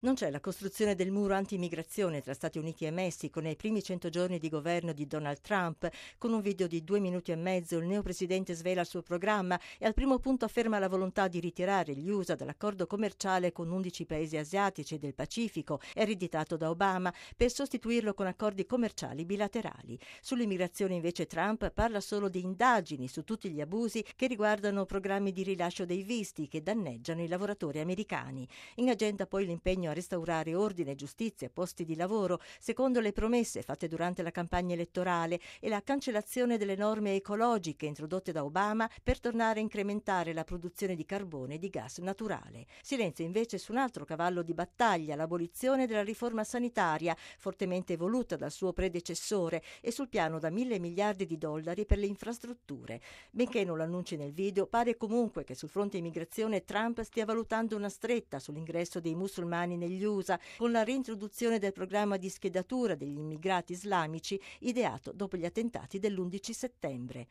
Non c'è la costruzione del muro anti-immigrazione tra Stati Uniti e Messico nei primi 100 giorni di governo di Donald Trump. Con un video di 2 minuti e mezzo il neopresidente svela il suo programma e al primo punto afferma la volontà di ritirare gli USA dall'accordo commerciale con 11 paesi asiatici e del Pacifico, ereditato da Obama, per sostituirlo con accordi commerciali bilaterali. Sull'immigrazione invece Trump parla solo di indagini su tutti gli abusi che riguardano programmi di rilascio dei visti che danneggiano i lavoratori americani. In agenda poi l'impegno a restaurare ordine, giustizia e posti di lavoro, secondo le promesse fatte durante la campagna elettorale, e la cancellazione delle norme ecologiche introdotte da Obama per tornare a incrementare la produzione di carbone e di gas naturale. Silenzio invece su un altro cavallo di battaglia, l'abolizione della riforma sanitaria, fortemente voluta dal suo predecessore, e sul piano da $1.000 miliardi per le infrastrutture. Benché non lo annunci nel video, pare comunque che sul fronte immigrazione Trump stia valutando una stretta sull'ingresso dei musulmani negli USA, con la reintroduzione del programma di schedatura degli immigrati islamici ideato dopo gli attentati dell'11 settembre.